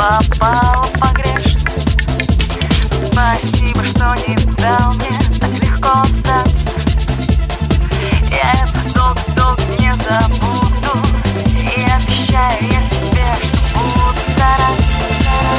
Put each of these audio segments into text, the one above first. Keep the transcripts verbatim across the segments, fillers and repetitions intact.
попала в погрешность. Спасибо, что не дал мне так легко сдаться. Я это долго-долго не забуду, и обещаю я тебе, что буду стараться.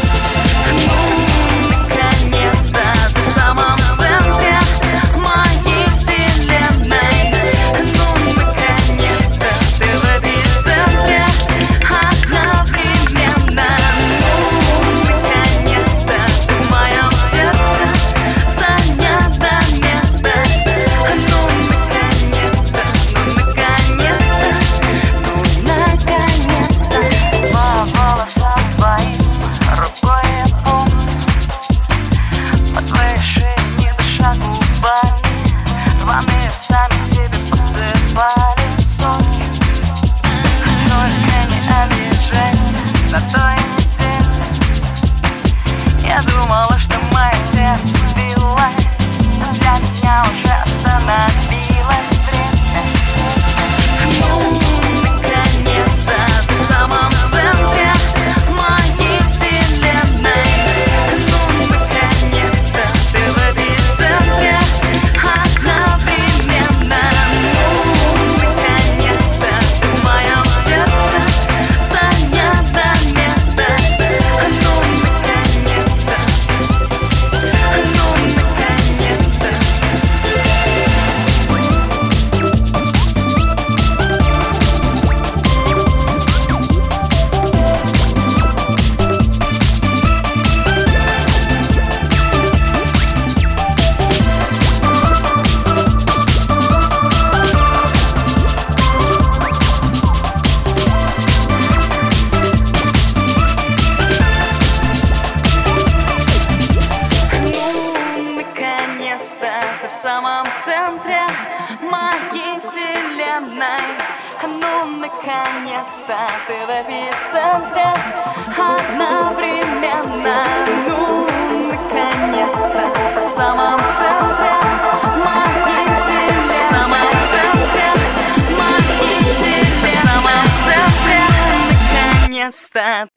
Ну, наконец-то ты в самом центре моей вселенной. Ну, наконец-то ты в эпицентре одновременно. Ну, наконец-то ты в моем сердце занято место. Ну, наконец-то, ну, наконец-то, ну, наконец-то. По волосам твоим рукой я помню, по твоей шее не дыша губами, вами сами себе посыпали солью. Только не обижайся на той неделе. Я думала, что мое сердце билось, для меня уже остановилось время. Ну, наконец-то ты в самом центре моей вселенной. Ну, наконец-то ты в эпицентре одновременно. Ну, наконец-то ты в моем сердце занято место. Ну, наконец-то, ну, наконец-то. Наконец-то ты в самом центре моей вселенной. Ну, наконец-то ты в эпицентре одновременно. Ну, наконец-то ты в самом центре моей вселенной. В самом центре моей вселенной. В самом центре, наконец-то.